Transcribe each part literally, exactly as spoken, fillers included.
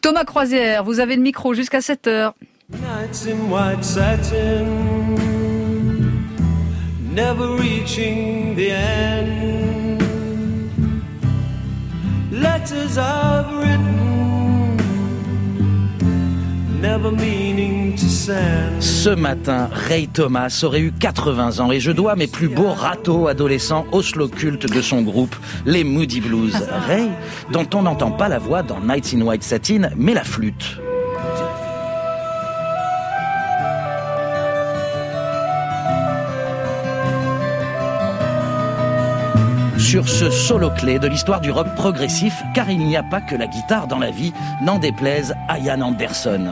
Thomas Croisière, vous avez le micro jusqu'à sept heures. Nights in white satin, never reaching the end. Letters I've written, never meaning to send. Ce matin, Ray Thomas aurait eu quatre-vingts ans et je dois mes plus beaux râteaux adolescents au slow culte de son groupe, les Moody Blues. Ray, dont on n'entend pas la voix dans Nights in White Satin, mais la flûte. Sur ce solo clé de l'histoire du rock progressif, car il n'y a pas que la guitare dans la vie, n'en déplaise à Ian Anderson.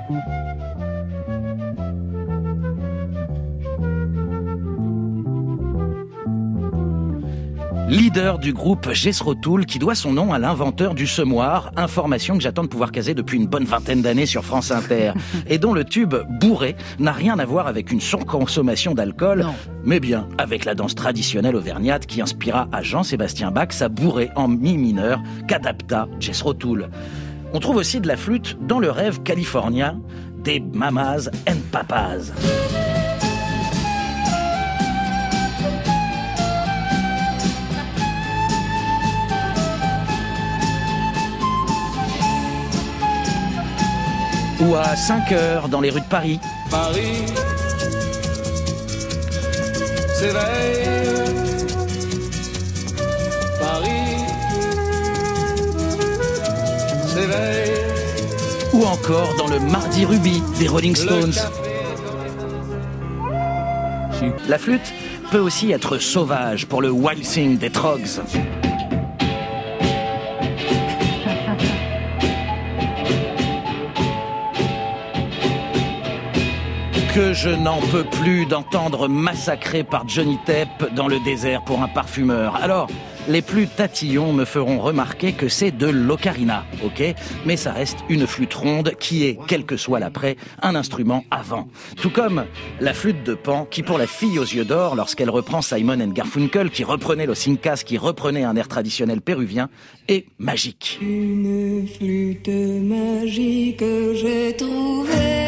Leader du groupe Jethro Tull, qui doit son nom à l'inventeur du semoir, information que j'attends de pouvoir caser depuis une bonne vingtaine d'années sur France Inter, et dont le tube bourré n'a rien à voir avec une surconsommation d'alcool, non. mais bien avec la danse traditionnelle auvergnate qui inspira à Jean-Sébastien Bach sa bourrée en mi mineur qu'adapta Jethro Tull. On trouve aussi de la flûte dans le rêve californien des Mamas and Papas. Ou à cinq heures dans les rues de Paris. Paris s'éveille. Paris s'éveille. Ou encore dans le Mardi Ruby des Rolling Stones. La flûte peut aussi être sauvage pour le Wild Thing des Troggs. Que je n'en peux plus d'entendre massacré par Johnny Depp dans le désert pour un parfumeur. Alors, les plus tatillons me feront remarquer que c'est de l'ocarina, ok ? Mais ça reste une flûte ronde qui est, quel que soit l'après, un instrument à vent. Tout comme la flûte de Pan, qui pour la fille aux yeux d'or, lorsqu'elle reprend Simon and Garfunkel, qui reprenait Los Incas, qui reprenait un air traditionnel péruvien, est magique. Une flûte magique que j'ai trouvée.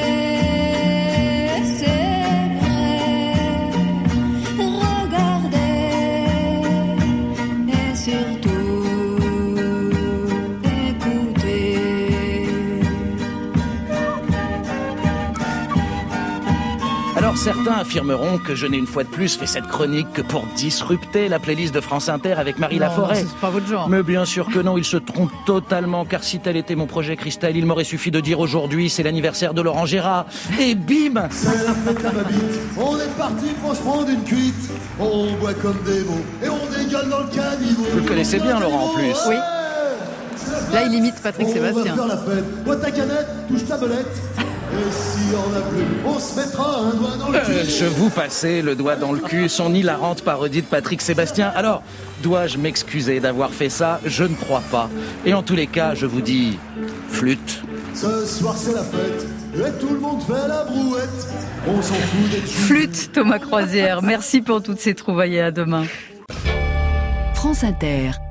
Alors certains affirmeront que je n'ai une fois de plus fait cette chronique que pour disrupter la playlist de France Inter avec Marie non, Laforêt. C'est pas votre genre. Mais bien sûr que non, ils se trompent totalement, car si tel était mon projet Christelle, il m'aurait suffi de dire aujourd'hui c'est l'anniversaire de Laurent Gérard. Et bim, c'est la fête à ma bite. On est parti pour se prendre une cuite. On boit comme des veaux et on dégueule dans le caniveau. Vous le connaissez bien Laurent en plus. Oui. Là il imite Patrick on Sébastien. On va faire la fête. Bois ta canette, touche ta belette. Et si on a plus, on se mettra un doigt dans le cul. Euh, je vous passais le doigt dans le cul, son hilarante parodie de Patrick Sébastien. Alors, dois-je m'excuser d'avoir fait ça ? Je ne crois pas. Et en tous les cas, je vous dis, flûte. Ce soir c'est la fête, et tout le monde fait la brouette. On s'en fout des tues. Flûte, Thomas Croisière. Merci pour toutes ces trouvailles et à demain. France Inter.